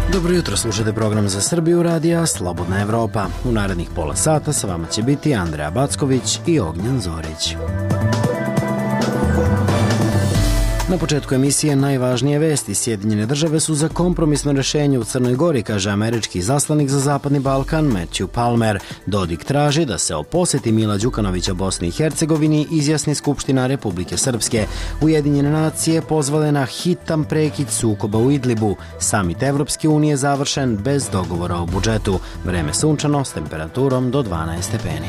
Dobro jutro, slušate program za Srbiju radija Slobodna Evropa. U narednih pola sata sa vama će biti Andreja Backović i Ognjen Zorić. Na početku emisije najvažnije vesti. Sjedinjene države su za kompromisno rješenje u Crnoj Gori, kaže američki izaslanik za Zapadni Balkan Matthew Palmer. Dodik traži da se o posjeti Mila Đukanovića Bosni i Hercegovini izjasni Skupština Republike Srpske. Ujedinjene nacije pozvale na hitan prekid sukoba u Idlibu. Samit Evropske unije završen bez dogovora o budžetu. Vreme sunčano s temperaturom do 12 stepeni.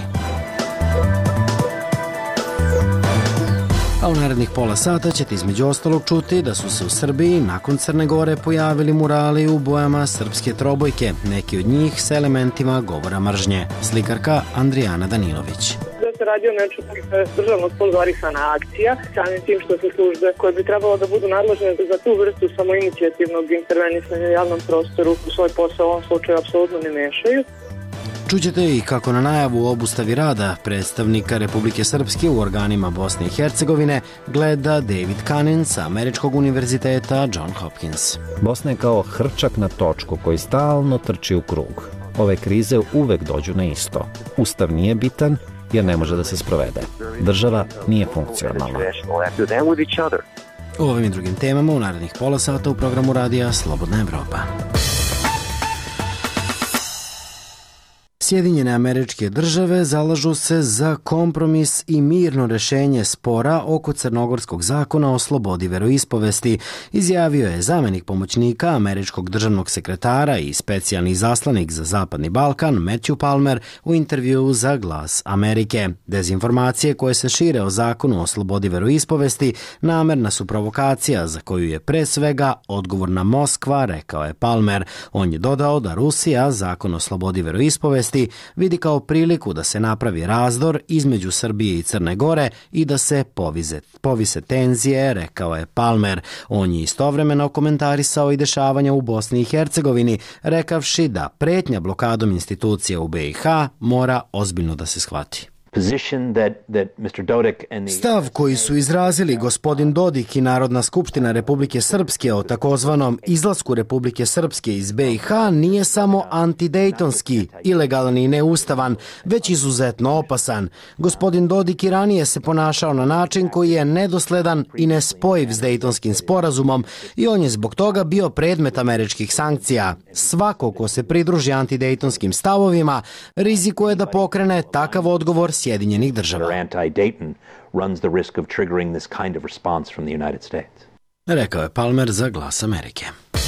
A u narednih pola sata ćete između ostalog čuti da su se u Srbiji nakon Crne Gore pojavili murali u bojama srpske trobojke, neki od njih s elementima govora mržnje. Slikarka Andrijana Danilović. Da se radi o nečemu državno sponzorisana akcija, samim tim što se službe koje bi trebalo da budu nadležne za tu vrstu samoinicijativnog intervenisanja u javnom prostoru u svoj posao u ovom slučaju apsolutno ne mešaju. Čućete i kako na najavu o obustavi rada predstavnika Republike Srpske u organima Bosne i Hercegovine gleda David Kanin sa Američkog univerziteta John Hopkins. Bosna je kao hrčak na točku koji stalno trči u krug. Ove krize uvek dođu na isto. Ustav nije bitan jer ne može da se sprovede. Država nije funkcionalna. O ovim i drugim temama u narednih pola sata u programu radija Slobodna Evropa. Sjedinjene Američke Države zalažu se za kompromis i mirno rješenje spora oko crnogorskog zakona o slobodi veroispovesti, izjavio je zamjenik pomoćnika američkog državnog sekretara i specijalni izaslanik za Zapadni Balkan Matthew Palmer u intervjuu za Glas Amerike. Dezinformacije koje se šire o zakonu o slobodi veroispovesti namerna su provokacija za koju je pre svega odgovorna Moskva, rekao je Palmer. On je dodao da Rusija zakon o slobodi veroispovesti vidi kao priliku da se napravi razdor između Srbije i Crne Gore i da se povise tenzije, rekao je Palmer. On je istovremeno komentarisao i dešavanja u Bosni i Hercegovini, rekavši da pretnja blokadom institucija u BiH mora ozbiljno da se shvati. Stav koji su izrazili gospodin Dodik i Narodna skupština Republike Srpske o takozvanom izlasku Republike Srpske iz BiH nije samo antidejtonski, ilegalan i neustavan, već izuzetno opasan. Gospodin Dodik i ranije se ponašao na način koji je nedosledan i nespojiv s Dejtonskim sporazumom i on je zbog toga bio predmet američkih sankcija. Svako ko se pridruži antidejtonskim stavovima rizikuje da pokrene takav odgovor Sjedinjenih država. Rekao je Palmer za Glas Amerike.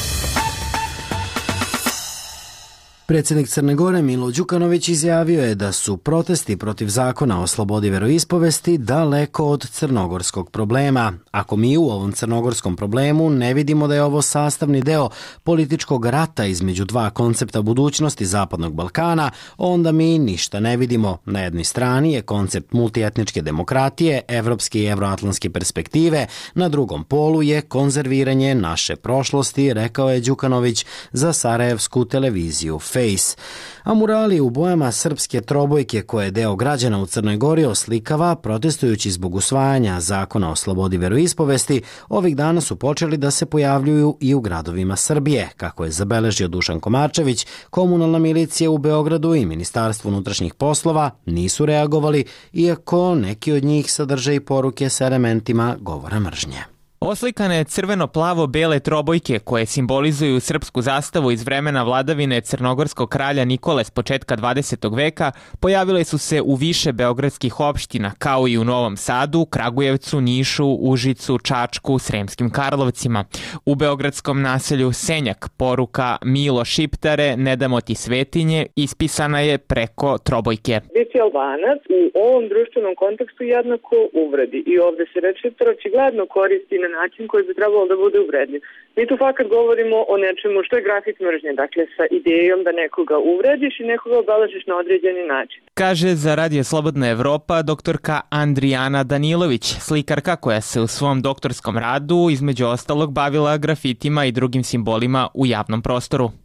Predsjednik Crne Gore Milo Đukanović izjavio je da su protesti protiv zakona o slobodi veroispovesti daleko od crnogorskog problema. Ako mi u ovom crnogorskom problemu ne vidimo da je ovo sastavni deo političkog rata između dva koncepta budućnosti Zapadnog Balkana, onda mi ništa ne vidimo. Na jednoj strani je koncept multietničke demokratije, evropske i evroatlantske perspektive, na drugom polu je konzerviranje naše prošlosti, rekao je Đukanović za sarajevsku televiziju Face. A murali u bojama srpske trobojke koje je deo građana u Crnoj Gori oslikava protestujući zbog usvajanja zakona o slobodi veroispovesti, ovih dana su počeli da se pojavljuju i u gradovima Srbije. Kako je zabeležio Dušan Komarčević, komunalna milicija u Beogradu i Ministarstvo unutrašnjih poslova nisu reagovali, iako neki od njih sadrže i poruke sa elementima govora mržnje. Oslikane crveno-plavo-bele trobojke koje simbolizuju srpsku zastavu iz vremena vladavine crnogorskog kralja Nikole s početka 20. veka pojavile su se u više beogradskih opština, kao i u Novom Sadu, Kragujevcu, Nišu, Užicu, Čačku, Sremskim Karlovcima. U beogradskom naselju Senjak poruka Milo Šiptare, ne damo ti svetinje, ispisana je preko trobojke. Biti Albanac u ovom društvenom kontekstu jednako uvredi i ovde se reč Šiptar očigledno koristi na način koji bi trebalo da bude uvredljiv. Mi tu fakat govorimo o nečemu što je grafit mržnje, dakle sa idejom da nekoga uvrediš i nekoga obeležiš na određeni način. Kaže za Radio Slobodna Evropa doktorka Andrijana Danilović, slikarka koja se u svom doktorskom radu između ostalog bavila grafitima i drugim simbolima u javnom prostoru.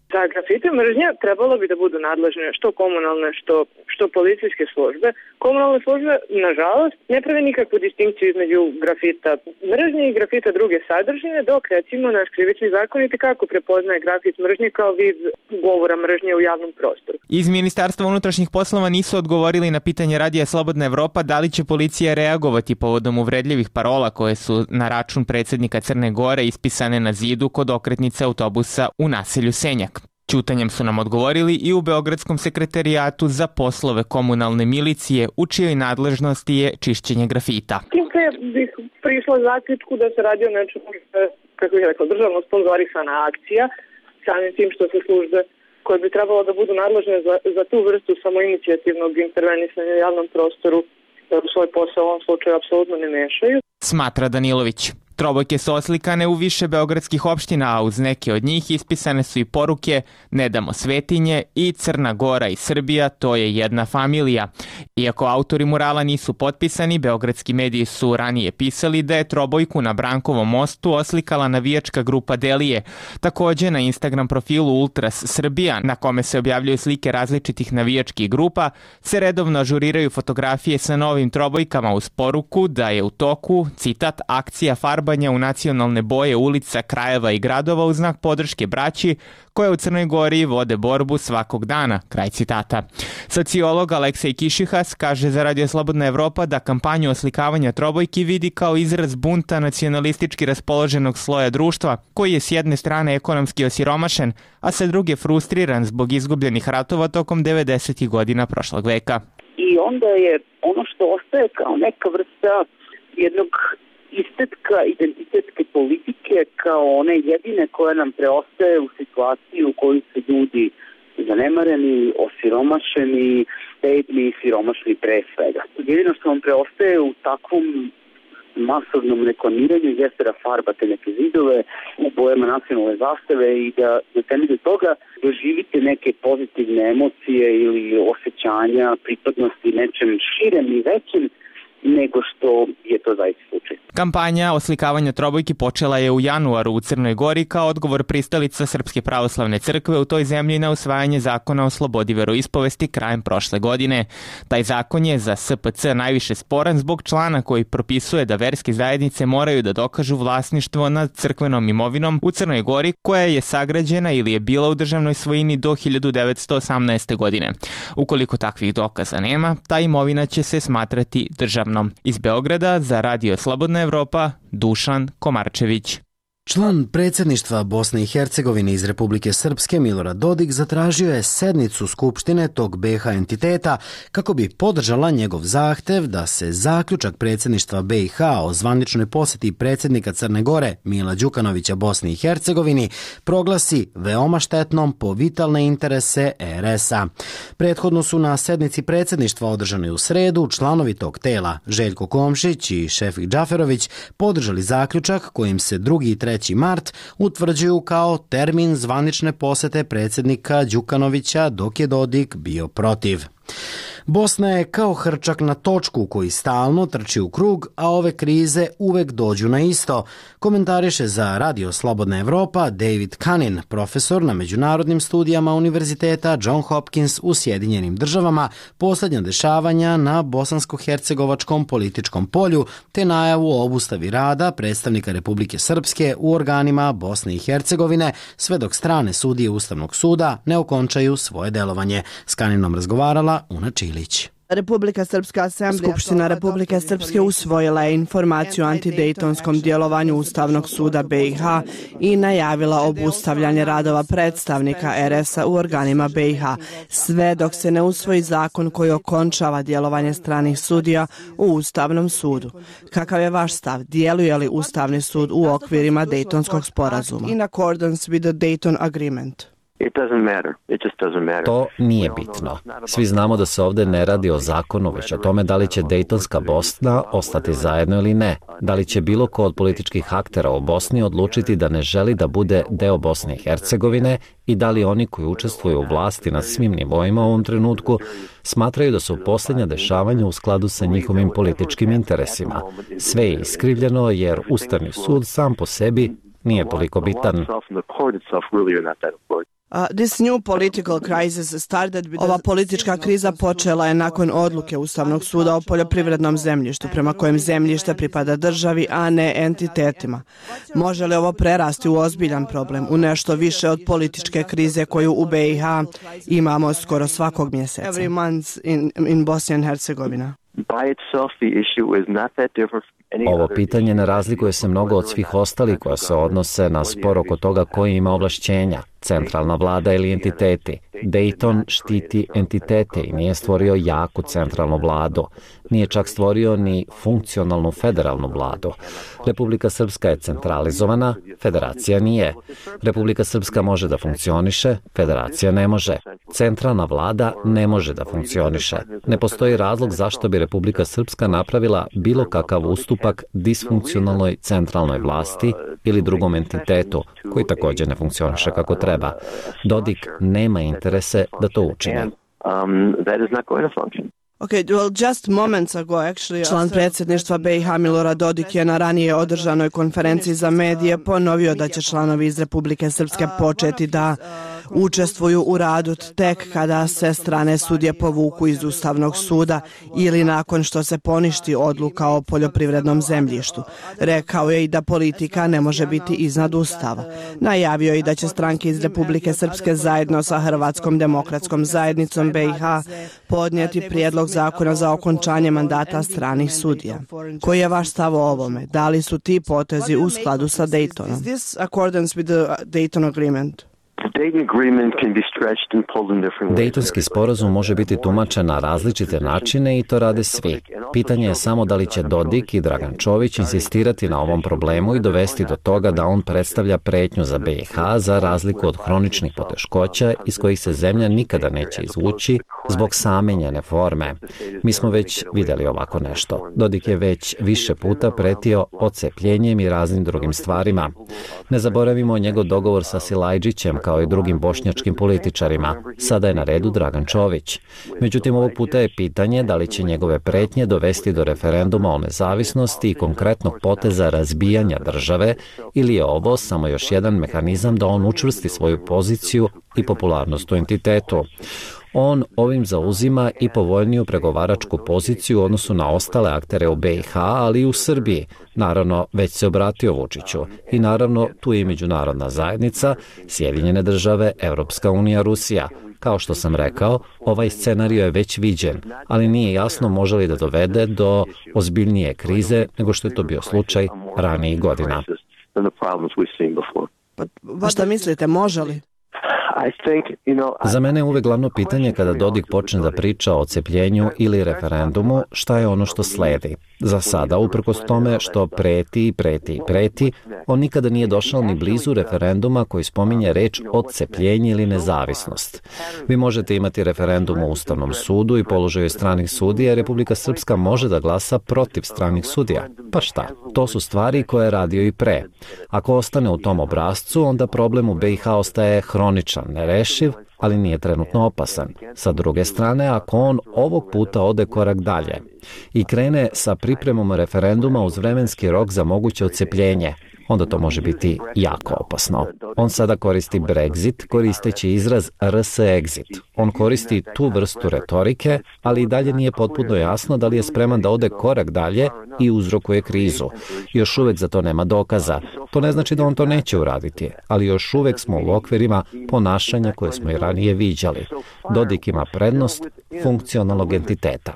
Za grafite mržnja trebalo bi da budu nadležne što komunalne, što policijske službe. Komunalne službe, nažalost, ne prave nikakvu distinkciju između grafita mržnje i grafita druge sadržine, dok recimo naš krivični zakonik kako prepoznaje grafit mržnje kao vid govora mržnje u javnom prostoru. Iz Ministarstva unutrašnjih poslova nisu odgovorili na pitanje Radija Slobodna Evropa da li će policija reagovati povodom uvredljivih parola koje su na račun predsjednika Crne Gore ispisane na zidu kod okretnice autobusa u naselju Senjak. Ćutanjem su nam odgovorili i u Beogradskom sekretarijatu za poslove komunalne milicije, u čijoj nadležnosti je čišćenje grafita. Tim pre bih prišla zaključku da se radi o nečemu, kako bih rekla, državno sponzorisana akcija, samim tim što se službe koje bi trebalo da budu nadležne za tu vrstu samoinicijativnog intervenisanja u javnom prostoru u svoj posao u ovom slučaju apsolutno ne mešaju. Smatra Danilović. Trobojke su oslikane u više beogradskih opština, a uz neke od njih ispisane su i poruke "Ne damo svetinje" i "Crna Gora i Srbija, to je jedna familija". Iako autori murala nisu potpisani, beogradski mediji su ranije pisali da je trobojku na Brankovom mostu oslikala navijačka grupa Delije. Takođe, na Instagram profilu Ultras Srbija, na kome se objavljuju slike različitih navijačkih grupa, se redovno ažuriraju fotografije sa novim trobojkama uz poruku da je u toku, citat, "akcija farbanja u nacionalne boje ulica, krajeva i gradova u znak podrške braći koje u Crnoj Gori vode borbu svakog dana", kraj citata. Sociolog Aleksej Kišihas kaže za Radio Slobodna Evropa da kampanju oslikavanja trobojki vidi kao izraz bunta nacionalistički raspoloženog sloja društva, koji je s jedne strane ekonomski osiromašen, a sa druge frustriran zbog izgubljenih ratova tokom 90. godina prošlog veka. I onda je ono što ostaje kao neka vrsta jednog istetka identitetske politike kao one jedine koje nam preostaje u situaciji u kojoj su ljudi zanemareni, osiromašeni, bedni i siromašni pre svega. Jedino što vam preostaje u takvom masovnom reklamiranju jeste da farbate neke zidove u bojama nacionalne zastave i da na temelju toga doživite neke pozitivne emocije ili osjećanja pripadnosti nečem širem i većem nego što je to zaista slučaj. Kampanja oslikavanja trobojki počela je u januaru u Crnoj Gori kao odgovor pristalica Srpske pravoslavne crkve u toj zemlji na usvajanje zakona o slobodi veroispovesti krajem prošle godine. Taj zakon je za SPC najviše sporan zbog člana koji propisuje da verske zajednice moraju da dokažu vlasništvo nad crkvenom imovinom u Crnoj Gori koja je sagrađena ili je bila u državnoj svojini do 1918. godine. Ukoliko takvih dokaza nema, ta imovina će se smatrati državnom. Iz Beograda za Radio Slobodna Evropa, Dušan Komarčević. Član predsjedništva Bosne i Hercegovine iz Republike Srpske Milorad Dodik zatražio je sednicu Skupštine tog BiH entiteta kako bi podržala njegov zahtev da se zaključak predsjedništva BiH o zvaničnoj posjeti predsjednika Crne Gore Mila Đukanovića Bosni i Hercegovini proglasi veoma štetnom po vitalne interese RS-a. Prethodno su na sednici predsjedništva održanoj u sredu članovi tog tela Željko Komšić i Šefik Džaferović podržali zaključak kojim se 2. i 3. mart utvrđuju kao termin zvanične posete predsjednika Đukanovića dok je Dodik bio protiv. Bosna je kao hrčak na točku koji stalno trči u krug, a ove krize uvek dođu na isto, komentariše za Radio Slobodna Evropa David Kanin, profesor na međunarodnim studijama Univerziteta John Hopkins u Sjedinjenim Državama, posljednja dešavanja na bosansko-hercegovačkom političkom polju, te najavu o obustavi rada predstavnika Republike Srpske u organima Bosne i Hercegovine, sve dok strane sudije Ustavnog suda ne okončaju svoje delovanje. S Kaninom razgovarala Una Čilić. Skupština Republike Srpske usvojila je informaciju o antidejtonskom djelovanju Ustavnog suda BiH i najavila obustavljanje radova predstavnika RS-a u organima BiH, sve dok se ne usvoji zakon koji okončava djelovanje stranih sudija u Ustavnom sudu. Kakav je vaš stav? Djeluje li Ustavni sud u okvirima Dejtonskog sporazuma? In accordance with the Dayton Agreement. To nije bitno. Svi znamo da se ovdje ne radi o zakonu, već o tome da li će Dejtonska Bosna ostati zajedno ili ne. Da li će bilo ko od političkih aktera u Bosni odlučiti da ne želi da bude deo Bosne i Hercegovine i da li oni koji učestvuju u vlasti na svim nivoima u ovom trenutku smatraju da su posljednja dešavanja u skladu sa njihovim političkim interesima. Sve je iskrivljeno jer Ustavni sud sam po sebi nije toliko bitan. Ova politička kriza počela je nakon odluke Ustavnog suda o poljoprivrednom zemljištu, prema kojem zemljište pripada državi, a ne entitetima. Može li ovo prerasti u ozbiljan problem, u nešto više od političke krize koju u BiH imamo skoro svakog mjeseca? Every month in Bosnia and Herzegovina. Ovo pitanje ne razlikuje se mnogo od svih ostalih koja se odnose na spor oko toga koji ima ovlašćenja, centralna vlada ili entiteti. Dayton štiti entitete i nije stvorio jaku centralnu vladu. Nije čak stvorio ni funkcionalnu federalnu vladu. Republika Srpska je centralizovana, federacija nije. Republika Srpska može da funkcioniše, federacija ne može. Centralna vlada ne može da funkcioniše. Ne postoji razlog zašto bi Republika Srpska napravila bilo kakav ustupak disfunkcionalnoj centralnoj vlasti ili drugom entitetu, koji također ne funkcioniše kako treba. Dodik nema interese da to učini. Član predsjedništva BiH Milorad Dodik je na ranije održanoj konferenciji za medije ponovio da će članovi iz Republike Srpske početi da učestvuju u radu tek kada se strane sudije povuku iz Ustavnog suda ili nakon što se poništi odluka o poljoprivrednom zemljištu. Rekao je i da politika ne može biti iznad Ustava. Najavio je i da će stranke iz Republike Srpske zajedno sa Hrvatskom demokratskom zajednicom BiH podnijeti prijedlog zakona za okončanje mandata stranih sudija. Koji je vaš stav o ovome? Da li su ti potezi u skladu sa Daytonom? Dejtonski sporazum može biti tumačen na različite načine i to rade svi. Pitanje je samo da li će Dodik i Dragan Čović insistirati na ovom problemu i dovesti do toga da on predstavlja pretnju za BiH za razliku od hroničnih poteškoća iz kojih se zemlja nikada neće izvući zbog same njene forme. Mi smo već vidjeli ovako nešto. Dodik je već više puta pretio odcepljenjem i raznim drugim stvarima. Ne zaboravimo njegov dogovor sa Silajđićem kao i drugim bošnjačkim političarima. Sada je na redu Dragan Čović. Međutim, ovog puta je pitanje da li će njegove pretnje dovesti do referenduma o nezavisnosti i konkretnog poteza razbijanja države ili je ovo samo još jedan mehanizam da on učvrsti svoju poziciju i popularnost u entitetu. On ovim zauzima i povoljniju pregovaračku poziciju u odnosu na ostale aktere u BiH, ali i u Srbiji. Naravno, već se obratio Vučiću. I naravno, tu je i međunarodna zajednica, Sjedinjene države, Evropska unija, Rusija. Kao što sam rekao, ovaj scenario je već viđen, ali nije jasno može li da dovede do ozbiljnije krize nego što je to bio slučaj ranijih godina. Pa šta mislite, može li? Za mene je uvek glavno pitanje kada Dodik počne da priča o odcepljenju ili referendumu, šta je ono što sledi. Za sada, uprkos tome što preti, on nikada nije došao ni blizu referenduma koji spominje reč odcepljenje ili nezavisnost. Vi možete imati referendum u Ustavnom sudu i položaju stranih sudija, Republika Srpska može da glasa protiv stranih sudija. Pa šta? To su stvari koje je radio i pre. Ako ostane u tom obrascu, onda problem u BiH ostaje hroničan, nerešiv, ali nije trenutno opasan. Sa druge strane, ako on ovog puta ode korak dalje i krene sa pripremom referenduma uz vremenski rok za moguće odcepljenje, onda to može biti jako opasno. On sada koristi Brexit, koristeći izraz RS-exit. On koristi tu vrstu retorike, ali i dalje nije potpuno jasno da li je spreman da ode korak dalje i uzrokuje krizu. Još uvek za to nema dokaza. To ne znači da on to neće uraditi, ali još uvek smo u okvirima ponašanja koje smo i ranije viđali. Dodik ima prednost funkcionalnog entiteta.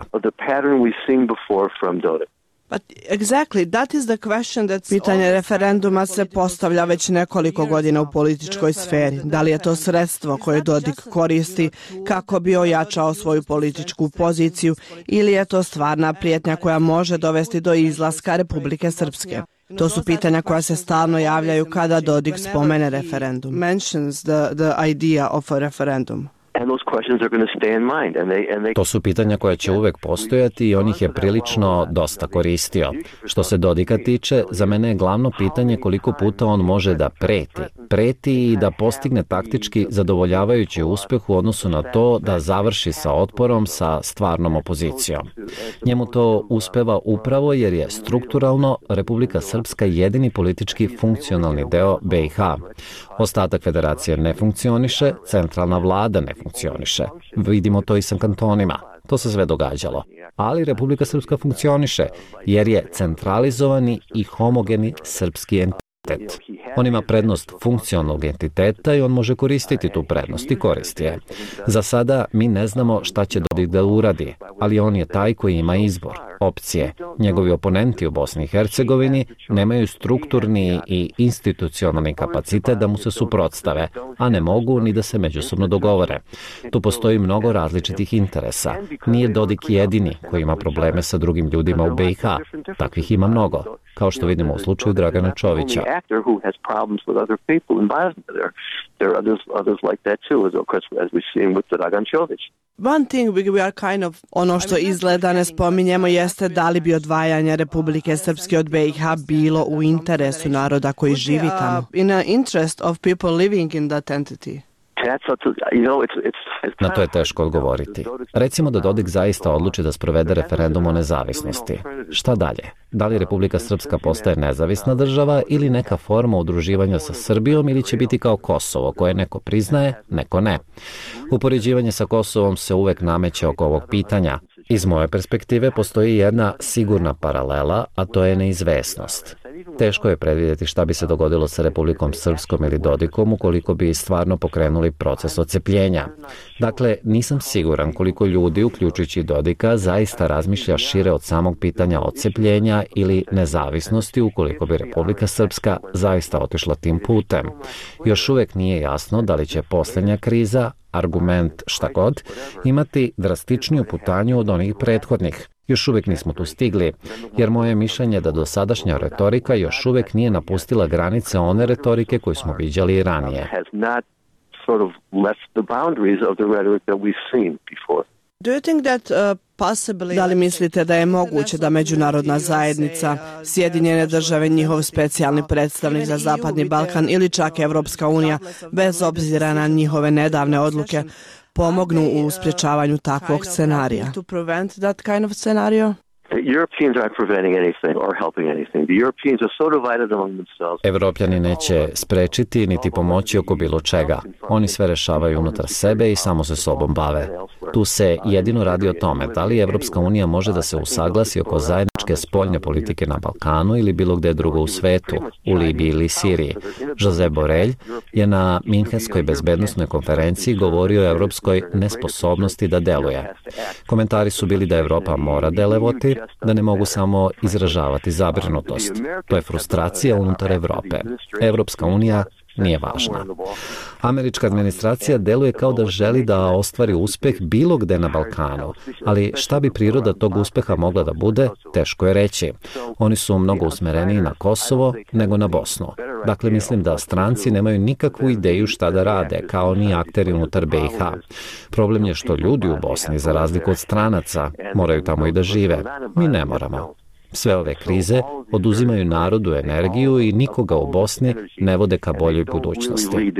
Pitanje referenduma se postavlja već nekoliko godina u političkoj sferi. Da li je to sredstvo koje Dodik koristi kako bi ojačao svoju političku poziciju ili je to stvarna prijetnja koja može dovesti do izlaska Republike Srpske? To su pitanja koja se stalno javljaju kada Dodik spomene referendum. Mentions the idea of a referendum. To su pitanja koja će uvek postojati i on ih je prilično dosta koristio. Što se Dodika tiče, za mene je glavno pitanje koliko puta on može da preti. Preti i da postigne taktički zadovoljavajući uspeh u odnosu na to da završi sa otporom sa stvarnom opozicijom. Njemu to uspeva upravo jer je strukturalno Republika Srpska jedini politički funkcionalni deo BiH. Ostatak federacije ne funkcioniše, centralna vlada ne funkcioniše. Vidimo to i sa kantonima. To se sve događalo. Ali Republika Srpska funkcioniše jer je centralizovani i homogeni srpski entitet. On ima prednost funkcionalnog entiteta i on može koristiti tu prednost i koristi je. Za sada mi ne znamo šta će Dodik da uradi, ali on je taj koji ima izbor, opcije. Njegovi oponenti u Bosni i Hercegovini nemaju strukturni i institucionalni kapacitet da mu se suprotstave, a ne mogu ni da se međusobno dogovore. Tu postoji mnogo različitih interesa. Nije Dodik jedini koji ima probleme sa drugim ljudima u BiH. Takvih ima mnogo, kao što vidimo u slučaju Dragana Čovića. Ono što izgleda ne spominjemo jeste da li bi odvajanje Republike Srpske od BiH bilo u interesu naroda koji živi tamo. In the interest of people living in that entity. Na to je teško odgovoriti. Recimo da Dodik zaista odluči da sprovede referendum o nezavisnosti. Šta dalje? Da li Republika Srpska postaje nezavisna država ili neka forma udruživanja sa Srbijom ili će biti kao Kosovo, koje neko priznaje, neko ne? Upoređivanje sa Kosovom se uvek nameće oko ovog pitanja. Iz moje perspektive postoji jedna sigurna paralela, a to je neizvesnost. Teško je predvidjeti šta bi se dogodilo sa Republikom Srpskom ili Dodikom ukoliko bi stvarno pokrenuli proces odcepljenja. Dakle, nisam siguran koliko ljudi, uključujući Dodika, zaista razmišlja šire od samog pitanja odcepljenja ili nezavisnosti ukoliko bi Republika Srpska zaista otišla tim putem. Još uvek nije jasno da li će posljednja kriza, argument šta god, imati drastičniju putanju od onih prethodnih. Još uvek nismo tu stigli, jer moje mišljenje je da dosadašnja retorika još uvek nije napustila granice one retorike koju smo viđali i ranije. Da li mislite da je moguće da međunarodna zajednica, Sjedinjene države, njihov specijalni predstavnik za Zapadni Balkan ili čak Evropska unija, bez obzira na njihove nedavne odluke, pomognu u sprječavanju takvog scenarija? Evropljani neće sprečiti niti pomoći oko bilo čega. Oni sve rešavaju unutar sebe i samo se sobom bave. Tu se jedino radi o tome da li Evropska unija može da se usaglasi oko zajedničke spoljne politike na Balkanu ili bilo gde drugo u svetu, u Libiji ili Siriji. Josep Borrell je na Minhenskoj bezbednosnoj konferenciji govorio o evropskoj nesposobnosti da deluje. Komentari su bili da Evropa mora delovati, da ne mogu samo izražavati zabrinutost. To je frustracija unutar Evrope. Evropska unija nije važna. Američka administracija deluje kao da želi da ostvari uspeh bilo gde na Balkanu, ali šta bi priroda tog uspeha mogla da bude, teško je reći. Oni su mnogo usmereniji na Kosovo nego na Bosnu. Dakle, mislim da stranci nemaju nikakvu ideju šta da rade, kao ni akteri unutar BiH. Problem je što ljudi u Bosni, za razliku od stranaca, moraju tamo i da žive. Mi ne moramo. Sve ove krize oduzimaju narodu energiju i nikoga u Bosni ne vode ka boljoj budućnosti.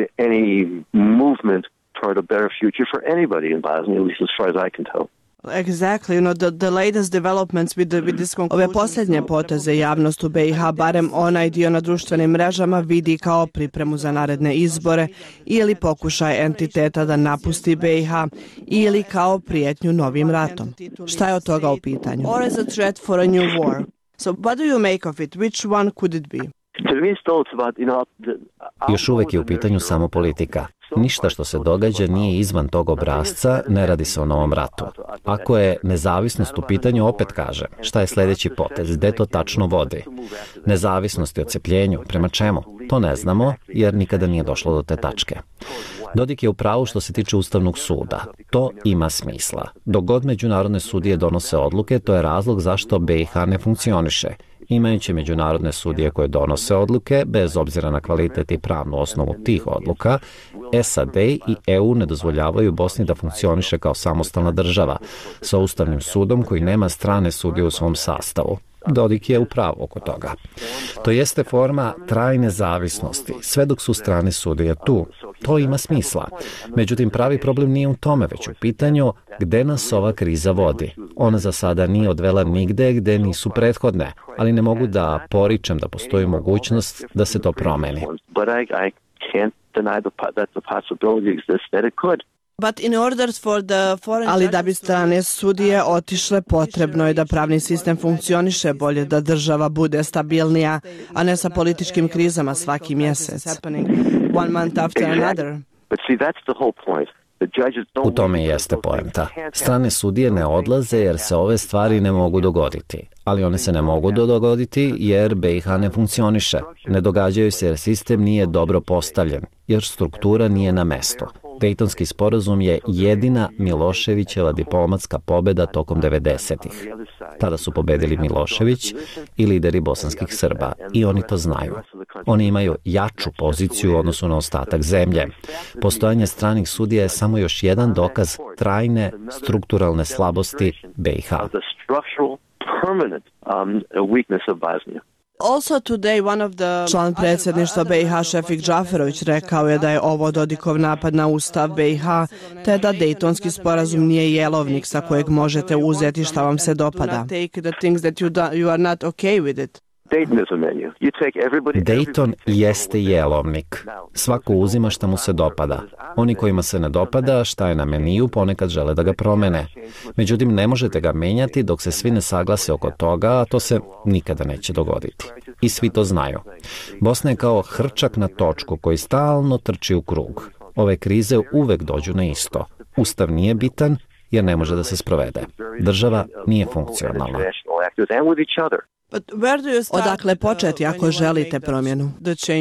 Ove posljednje poteze javnost u BiH, barem onaj dio na društvenim mrežama, vidi kao pripremu za naredne izbore ili pokušaj entiteta da napusti BiH ili kao prijetnju novim ratom. Šta je od toga u pitanju? Or as a threat for a new war. So what do you make of it? Which one could it be? Još uvek je u pitanju samo politika. Ništa što se događa nije izvan tog obrasca, ne radi se o novom ratu. Ako je nezavisnost u pitanju, opet kaže, šta je sljedeći potez, gde to tačno vodi? Nezavisnost i odcepljenju, prema čemu? To ne znamo, jer nikada nije došlo do te tačke. Dodik je u pravu što se tiče Ustavnog suda. To ima smisla. Dok god međunarodne sudije donose odluke, to je razlog zašto BiH ne funkcioniše. Imajući međunarodne sudije koje donose odluke, bez obzira na kvalitet i pravnu osnovu tih odluka, SAD i EU ne dozvoljavaju Bosni da funkcioniše kao samostalna država, sa Ustavnim sudom koji nema strane sudije u svom sastavu. Dodik je upravo oko toga. To jeste forma trajne zavisnosti, sve dok su strane sudije tu. To ima smisla. Međutim, pravi problem nije u tome, već u pitanju gde nas ova kriza vodi. Ona za sada nije odvela nigde gde nisu prethodne, ali ne mogu da poričem da postoji mogućnost da se to promeni. Ali da bi strane sudije otišle, potrebno je da pravni sistem funkcioniše bolje, da država bude stabilnija, a ne sa političkim krizama svaki mjesec. U tome jeste poenta. Strane sudije ne odlaze jer se ove stvari ne mogu dogoditi. Ali one se ne mogu dogoditi jer BiH ne funkcioniše. Ne događaju se jer sistem nije dobro postavljen, jer struktura nije na mestu. Dejtonski sporazum je jedina Miloševićeva diplomatska pobjeda tokom 90-ih. Tada su pobedili Milošević i lideri bosanskih Srba i oni to znaju. Oni imaju jaču poziciju u odnosu na ostatak zemlje. Postojanje stranih sudija je samo još jedan dokaz trajne strukturalne slabosti BiH. Član predsjedništva BiH Šefik Džaferović rekao je da je ovo Dodikov napad na ustav BiH, te da Dejtonski sporazum nije jelovnik sa kojeg možete uzeti šta vam se dopada. Dejton jeste jelovnik. Svako uzima šta mu se dopada. Oni kojima se ne dopada šta je na meniju ponekad žele da ga promene. Međutim, ne možete ga menjati dok se svi ne saglase oko toga, a to se nikada neće dogoditi. I svi to znaju. Bosna je kao hrčak na točku koji stalno trči u krug. Ove krize uvek dođu na isto. Ustav nije bitan jer ne može da se sprovede. Država nije funkcionalna. Odakle početi ako želite promjenu?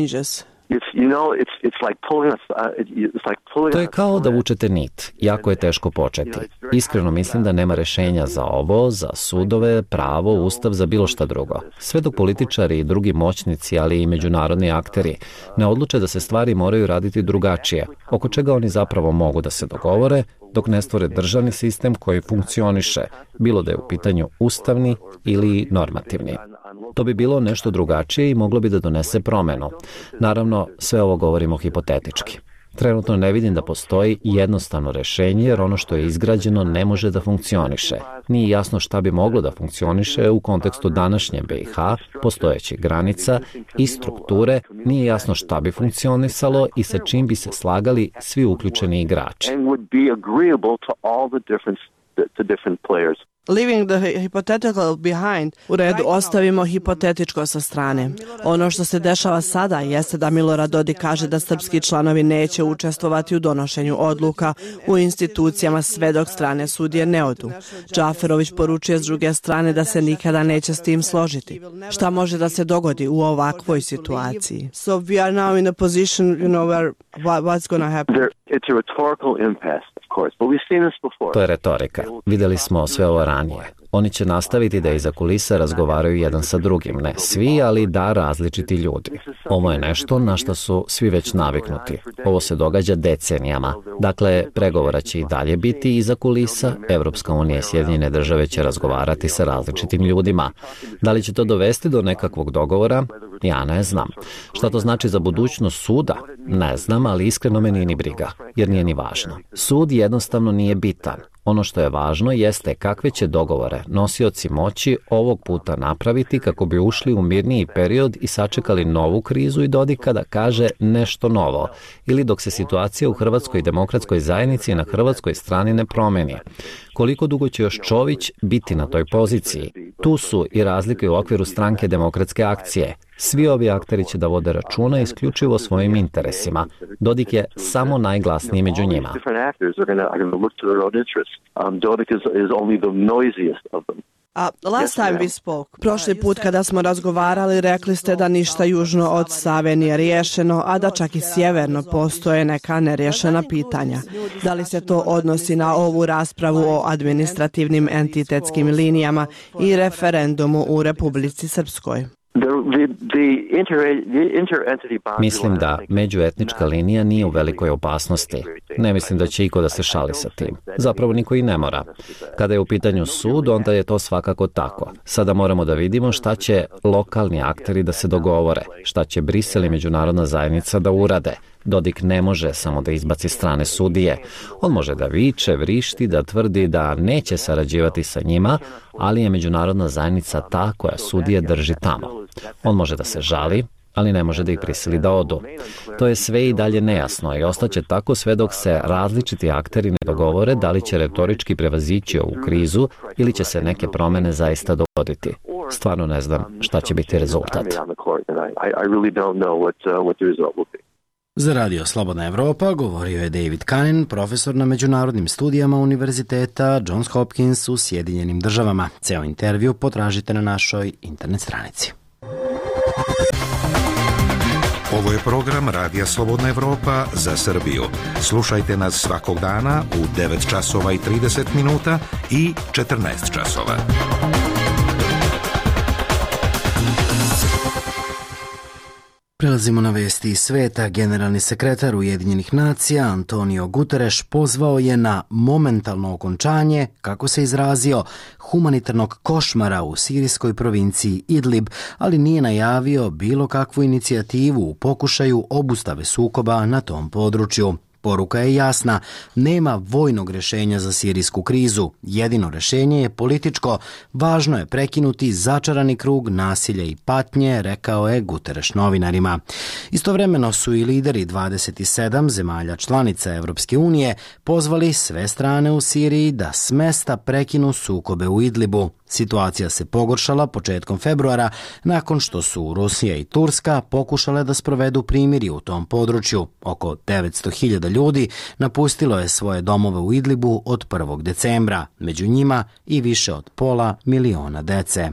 To je kao da vučete nit. Jako je teško početi. Iskreno mislim da nema rešenja za ovo, za sudove, pravo, ustav, za bilo šta drugo. Sve dok političari i drugi moćnici, ali i međunarodni akteri ne odluče da se stvari moraju raditi drugačije, oko čega oni zapravo mogu da se dogovore, dok ne stvore državni sistem koji funkcioniše, bilo da je u pitanju ustavni ili normativni. To bi bilo nešto drugačije i moglo bi da donese promenu. Naravno, sve ovo govorimo hipotetički. Trenutno ne vidim da postoji jednostavno rešenje jer ono što je izgrađeno ne može da funkcioniše. Nije jasno šta bi moglo da funkcioniše u kontekstu današnje BiH, postojećih granica i strukture, nije jasno šta bi funkcionisalo i sa čim bi se slagali svi uključeni igrači. Leaving the hypothetical behind. U redu, ostavimo hipotetičko sa strane. Ono što se dešava sada jeste da Milorad Dodik kaže da srpski članovi neće učestvovati u donošenju odluka u institucijama sve dok strane sudije ne odu. Džaferović poručuje s druge strane da se nikada neće s tim složiti. Šta može da se dogodi u ovakvoj situaciji? So we are now in a position, where what's going to happen? It's a rhetorical impasse. To je retorika. Videli smo sve ovo ranije. Oni će nastaviti da iza kulisa razgovaraju jedan sa drugim. Ne svi, ali da različiti ljudi. Ovo je nešto na što su svi već naviknuti. Ovo se događa decenijama. Dakle, pregovora će i dalje biti iza kulisa. Evropska unija i Sjedinjene države će razgovarati sa različitim ljudima. Da li će to dovesti do nekakvog dogovora? Ja ne znam. Šta to znači za budućnost suda? Ne znam, ali iskreno me nije ni briga, jer nije ni važno. Sud jednostavno nije bitan. Ono što je važno jeste kakve će dogovore nosioci moći ovog puta napraviti kako bi ušli u mirniji period i sačekali novu krizu i Dodika da kaže nešto novo, ili dok se situacija u Hrvatskoj demokratskoj zajednici na hrvatskoj strani ne promeni. Koliko dugo će još Čović biti na toj poziciji? Tu su i razlike u okviru stranke Demokratske akcije. Svi ovi akteri će da vode računa isključivo svojim interesima. Dodik je samo najglasniji među njima. Last time we spoke. Prošli put kada smo razgovarali, rekli ste da ništa južno od Save nije riješeno, a da čak i sjeverno postoje neka neriješena pitanja. Da li se to odnosi na ovu raspravu o administrativnim entitetskim linijama i referendumu u Republici Srpskoj? Mislim da međuetnička linija nije u velikoj opasnosti. Ne mislim da će iko da se šali sa tim. Zapravo niko i ne mora. Kada je u pitanju sud, onda je to svakako tako. Sada moramo da vidimo šta će lokalni akteri da se dogovore, šta će Brisel i međunarodna zajednica da urade. Dodik ne može samo da izbaci strane sudije. On može da viče, vrišti, da tvrdi da neće sarađivati sa njima, ali je međunarodna zajednica ta koja sudije drži tamo. On može da se žali, ali ne može da ih prisili da odu. To je sve i dalje nejasno i ostaće tako sve dok se različiti akteri ne dogovore da li će retorički prevazići ovu krizu ili će se neke promene zaista dogoditi. Stvarno ne znam šta će biti rezultat. Za Radio Slobodna Evropa govorio je David Kanin, profesor na međunarodnim studijama Univerziteta Johns Hopkins u Sjedinjenim Državama. Ceo intervju potražite na našoj internet stranici. Ovo je program Radija Slobodna Evropa za Srbiju. Slušajte nas svakog dana u 9 časova i 30 minuta i 14 časova. Prelazimo na vesti iz sveta. Generalni sekretar Ujedinjenih nacija Antonio Guterres pozvao je na momentalno okončanje, kako se izrazio, humanitarnog košmara u sirijskoj provinciji Idlib, ali nije najavio bilo kakvu inicijativu u pokušaju obustave sukoba na tom području. Poruka je jasna, nema vojnog rješenja za sirijsku krizu. Jedino rješenje je političko. Važno je prekinuti začarani krug nasilja i patnje, rekao je Guterres novinarima. Istovremeno su i lideri 27 zemalja članica Evropske unije pozvali sve strane u Siriji da smesta prekinu sukobe u Idlibu. Situacija se pogoršala početkom februara nakon što su Rusija i Turska pokušale da sprovedu primirje u tom području. Oko 900.000 ljudi napustilo je svoje domove u Idlibu od 1. decembra, među njima i više od 500.000 dece.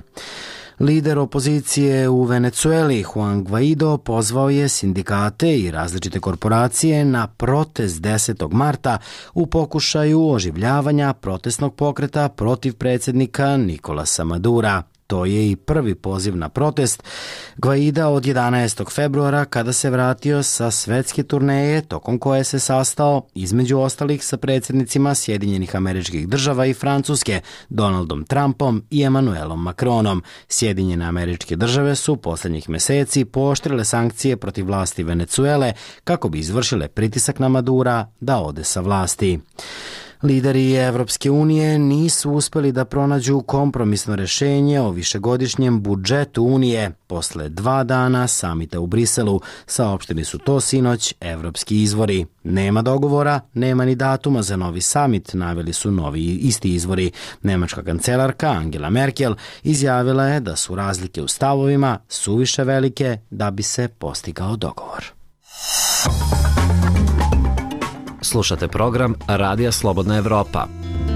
Lider opozicije u Venecueli, Juan Guaido, pozvao je sindikate i različite korporacije na protest 10. marta u pokušaju oživljavanja protestnog pokreta protiv predsjednika Nikolasa Madura. To je i prvi poziv na protest Guaida od 11. februara kada se vratio sa svetske turneje tokom koje se sastao između ostalih sa predsjednicima Sjedinjenih Američkih Država i Francuske, Donaldom Trumpom i Emmanuelom Macronom. Sjedinjene Američke Države su posljednjih mjeseci pooštrile sankcije protiv vlasti Venecuele kako bi izvršile pritisak na Madura da ode sa vlasti. Lideri Evropske unije nisu uspjeli da pronađu kompromisno rješenje o višegodišnjem budžetu Unije. Posle 2 dana samita u Briselu saopštili su to sinoć evropski izvori. Nema dogovora, nema ni datuma za novi samit, naveli su novi isti izvori. Nemačka kancelarka Angela Merkel izjavila je da su razlike u stavovima suviše velike da bi se postigao dogovor. Slušate program Radija Slobodna Evropa.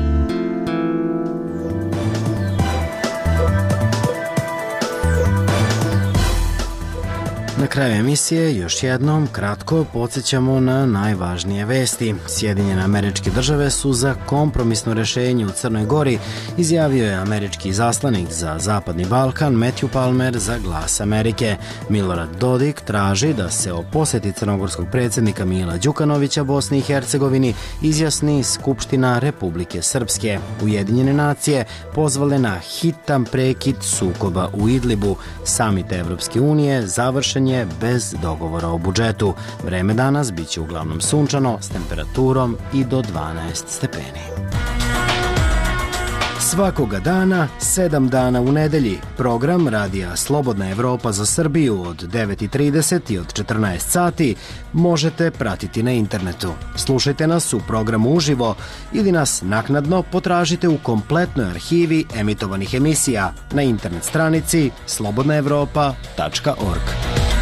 Na kraju emisije još jednom kratko podsjećamo na najvažnije vesti. Sjedinjene Američke Države su za kompromisno rješenje u Crnoj Gori, izjavio je američki izaslanik za Zapadni Balkan Matthew Palmer za Glas Amerike. Milorad Dodik traži da se o posjeti crnogorskog predsjednika Mila Đukanovića Bosni i Hercegovini izjasni Skupština Republike Srpske. Ujedinjene nacije pozvale na hitan prekid sukoba u Idlibu. Samit Evropske unije završen je bez dogovora o budžetu. Vreme danas bit će uglavnom sunčano s temperaturom i do 12 stepeni. Svakoga dana, 7 dana u nedelji, program Radija Slobodna Evropa za Srbiju od 9:30 i od 14 sati možete pratiti na internetu. Slušajte nas u programu uživo ili nas naknadno potražite u kompletnoj arhivi emitovanih emisija na internet stranici slobodnaevropa.org.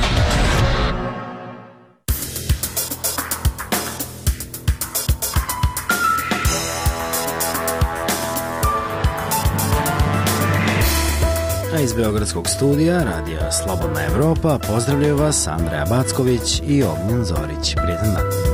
Iz Beogradskog studija Radija Slobodna Evropa pozdravljaju vas Andreja Backović i Ognjen Zorić. Prijetan dan.